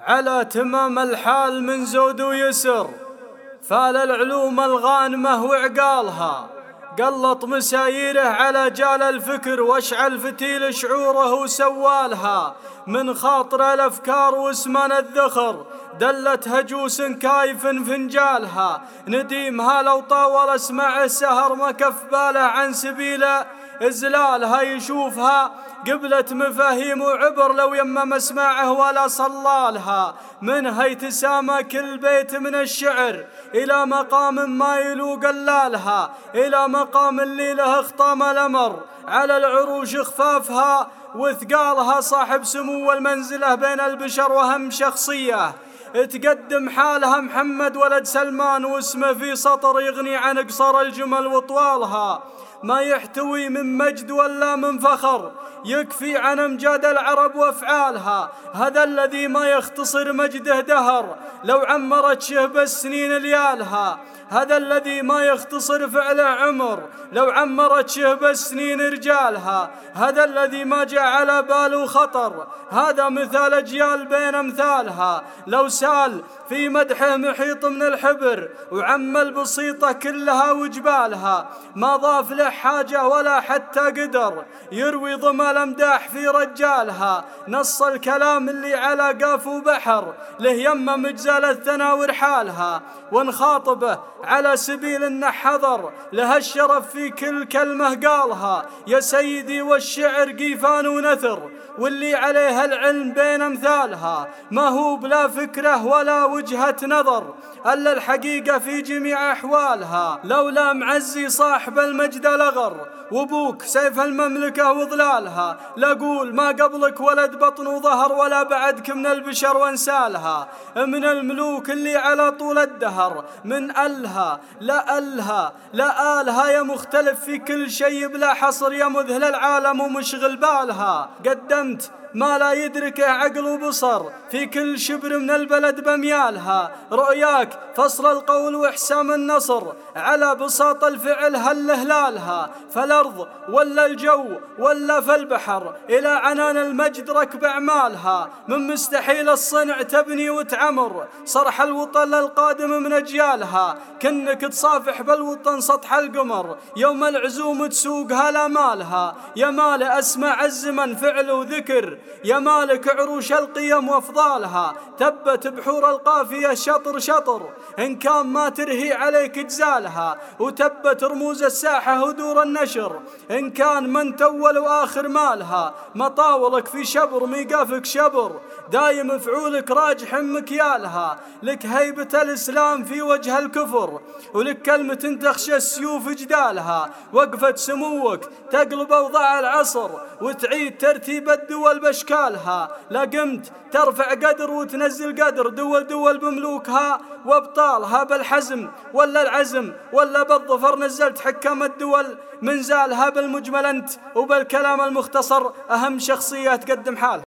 على تمام الحال من زود ويسر، فال العلوم الغانمة وعقالها، قلط مسايره على جال الفكر، واشعل فتيل شعوره وسوالها، من خاطر الافكار واسمن الذخر، دلت هجوس كايف فنجالها، نديمها لو طاول اسمع السهر ما كف باله عن سبيل إزلالها، يشوفها قبلت مفاهيم وعبر لو يما مسمعه ولا صلالها، منها يتسامى كل بيت من الشعر إلى مقام ما يلو قلالها، إلى مقام اللي له اخطام الأمر على العروش خفافها وثقالها، صاحب سمو المنزلة بين البشر وهم شخصية تقدم حالها محمد ولد سلمان، واسمه في سطر يغني عن قصر الجمل وطوالها، ما يحتوي من مجد ولا من فخر يكفي عن امجاد العرب وافعالها، هذا الذي ما يختصر مجده دهر لو عمرت شهب السنين ليالها، هذا الذي ما يختصر فعله عمر لو عمرت شهب السنين رجالها، هذا الذي ما جاء على باله خطر، هذا مثال اجيال بين امثالها، لو سال في مدحه محيط من الحبر وعم البسيطة كلها وجبالها، ما ضاف له حاجة ولا حتى قدر يروي ضمى الامداح في رجالها، نص الكلام اللي على قاف وبحر له يمه مجزال الثنا ورحالها، ونخاطبه على سبيل انه حضر له الشرف في كل كلمة قالها، يا سيدي والشعر قيفان ونثر واللي عليه العلم بين امثالها، ما هو بلا فكره ولا وجهة نظر الا الحقيقة في جميع احوالها، لولا معزي صاحب المجد لغر وابوك سيف المملكة وظلالها، لاقول ما قبلك ولد بطن وظهر ولا بعدك من البشر وانسالها، من الملوك اللي على طول الدهر من ألها لا آلها يا مختلف في كل شيء بلا حصر، يا مذهل العالم ومشغل بالها، قدمت ما لا يدركه عقل وبصر في كل شبر من البلد بميالها، رؤياك فصل القول واحسام النصر على بساط الفعل هل هلالها، فالأرض ولا الجو ولا في البحر إلى عنان المجد ركب أعمالها، من مستحيل الصنع تبني وتعمر صرح الوطن للقادم من أجيالها، كنك تصافح بالوطن سطح القمر يوم العزوم تسوقها لامالها، يا مال أسمع الزمن فعل وذكر، يا مالك عروش القيم وافضالها، تبت بحور القافية شطر شطر إن كان ما ترهي عليك جزالها، وتبت رموز الساحة ودور النشر إن كان من تول وآخر مالها، مطاولك في شبر ميقافك شبر دايم فعولك راجح مكيالها، لك هيبة الإسلام في وجه الكفر ولك كلمة تخشى السيوف جدالها، وقفة سموك تقلب أوضاع العصر وتعيد ترتيب الدول باشكالها، لا قمت ترفع قدر وتنزل قدر دول بملوكها وابطالها، بالحزم ولا العزم ولا بالظفر نزلت حكام الدول منزالها، بالمجمل انت وبالكلام المختصر اهم شخصية تقدم حال.